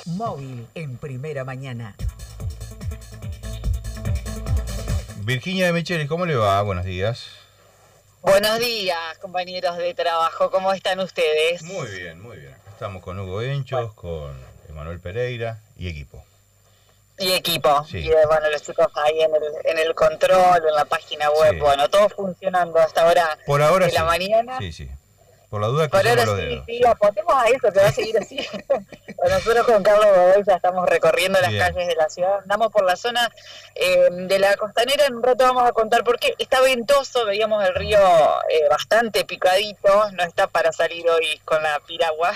Móvil en Primera Mañana. Virginia de Michelis, ¿cómo le va? Buenos días. Buenos días, compañeros de trabajo. ¿Cómo están ustedes? Muy bien, muy bien. Acá estamos con Hugo Henchos, con Emanuel Pereira y equipo. Y equipo. Sí. Y bueno, los chicos ahí en el control, en la página web. Sí. Bueno, todo funcionando hasta ahora Por ahora de sí. la mañana. Sí, sí. Por la duda Por cruzamos ahora los sí, dedos. sí, apostemos a eso, que va a seguir así. Nosotros con Carlos Godoy ya estamos recorriendo las Bien. calles de la ciudad. Andamos por la zona de la costanera. En un rato vamos a contar por qué. Está ventoso, veíamos el río bastante picadito. No está para salir hoy con la piragua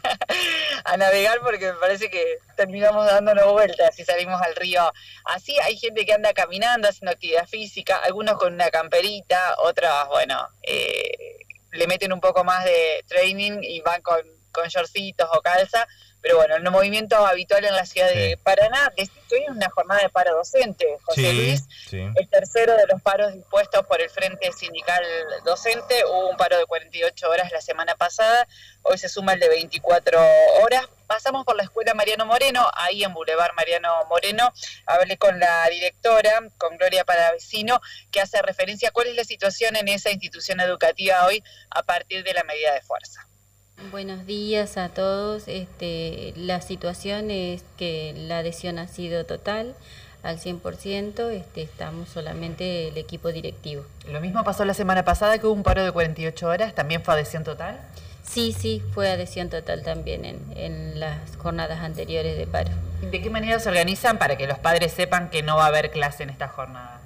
a navegar, porque me parece que terminamos dándonos vueltas si salimos al río así. Hay gente que anda caminando, haciendo actividad física, algunos con una camperita, otros, bueno, le meten un poco más de training y van con shortcitos o calza, pero bueno, el movimiento habitual en la ciudad de Paraná. Hoy es una jornada de paro docente, José Luis, el tercero de los paros dispuestos por el Frente Sindical Docente. Hubo un paro de 48 horas la semana pasada, hoy se suma el de 24 horas. Pasamos por la escuela Mariano Moreno, ahí en Boulevard Mariano Moreno. Hablé con la directora, con Gloria Palavecino, que hace referencia a cuál es la situación en esa institución educativa hoy a partir de la medida de fuerza. Buenos días a todos. La situación es que la adhesión ha sido total, al 100%, estamos solamente el equipo directivo. Lo mismo pasó la semana pasada, que hubo un paro de 48 horas, ¿también fue adhesión total? Sí, fue adhesión total también en las jornadas anteriores de paro. ¿De qué manera se organizan para que los padres sepan que no va a haber clase en esta jornada?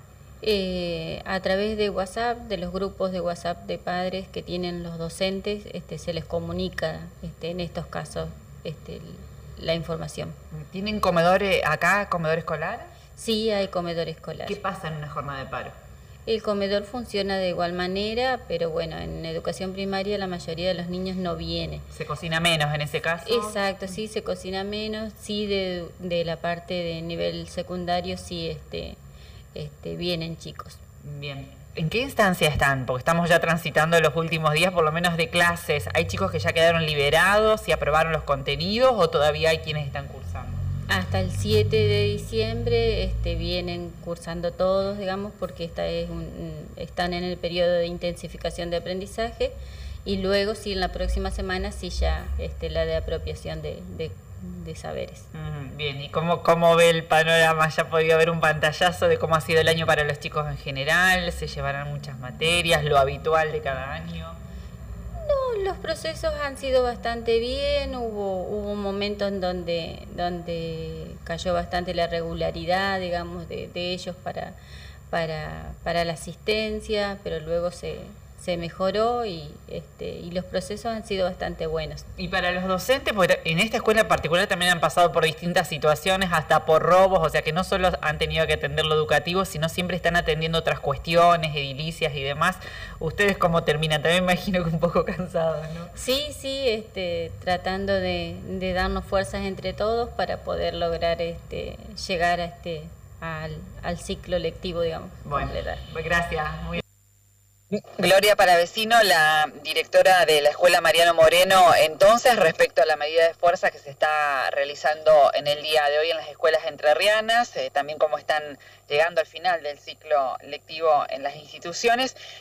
A través de WhatsApp, de los grupos de WhatsApp de padres que tienen los docentes, se les comunica en estos casos la información. ¿Tienen comedor acá, comedor escolar? Sí, hay comedor escolar. ¿Qué pasa en una jornada de paro? El comedor funciona de igual manera, pero bueno, en educación primaria la mayoría de los niños no viene. ¿Se cocina menos en ese caso? Exacto, sí, se cocina menos. Sí, de la parte de nivel secundario, sí, vienen chicos. Bien. ¿En qué instancia están? Porque estamos ya transitando los últimos días, por lo menos de clases. ¿Hay chicos que ya quedaron liberados y aprobaron los contenidos o todavía hay quienes están cursando? Hasta el 7 de diciembre vienen cursando todos, digamos, porque están en el periodo de intensificación de aprendizaje, y luego sí, en la próxima semana sí ya la de apropiación de saberes. Bien, ¿y cómo ve el panorama? ¿Ya podía haber un pantallazo de cómo ha sido el año para los chicos en general? ¿Se llevarán muchas materias, lo habitual de cada año? No, los procesos han sido bastante bien. Hubo un momento en donde cayó bastante la regularidad, digamos, de ellos para la asistencia, pero luego se mejoró y los procesos han sido bastante buenos. Y para los docentes, porque en esta escuela en particular también han pasado por distintas situaciones, hasta por robos, o sea que no solo han tenido que atender lo educativo, sino siempre están atendiendo otras cuestiones, edilicias y demás. ¿Ustedes cómo terminan? También me imagino que un poco cansados, ¿no? Sí, tratando de darnos fuerzas entre todos para poder lograr llegar al ciclo lectivo, digamos. Bueno, completar. Gracias. Muy bien. Gloria Palavecino, la directora de la Escuela Mariano Moreno, entonces, respecto a la medida de fuerza que se está realizando en el día de hoy en las escuelas entrerrianas, también cómo están llegando al final del ciclo lectivo en las instituciones.